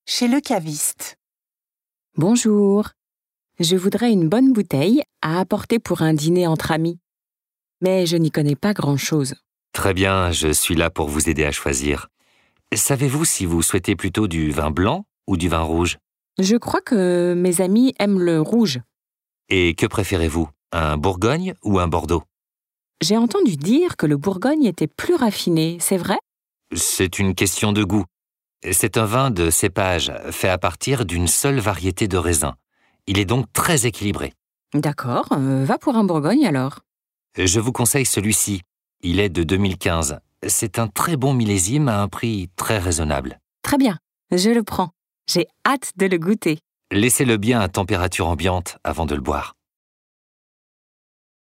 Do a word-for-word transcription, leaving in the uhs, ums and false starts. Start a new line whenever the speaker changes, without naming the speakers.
Chez le caviste.
Bonjour. Je voudrais une bonne bouteille à apporter pour un dîner entre amis. Mais je n'y connais pas grand-chose.
Très bien, je suis là pour vous aider à choisir. Savez-vous si vous souhaitez plutôt du vin blanc ou du vin rouge?
Je crois que mes amis aiment le rouge.
Et que préférez-vous, un Bourgogne ou un Bordeaux?
J'ai entendu dire que le Bourgogne était plus raffiné, c'est vrai?
C'est une question de goût. C'est un vin de cépage fait à partir d'une seule variété de raisin. Il est donc très équilibré.
D'accord, euh, va pour un Bourgogne alors.
Je vous conseille celui-ci. Il est de deux mille quinze. C'est un très bon millésime à un prix très raisonnable.
Très bien, je le prends. J'ai hâte de le goûter.
Laissez-le bien à température ambiante avant de le boire.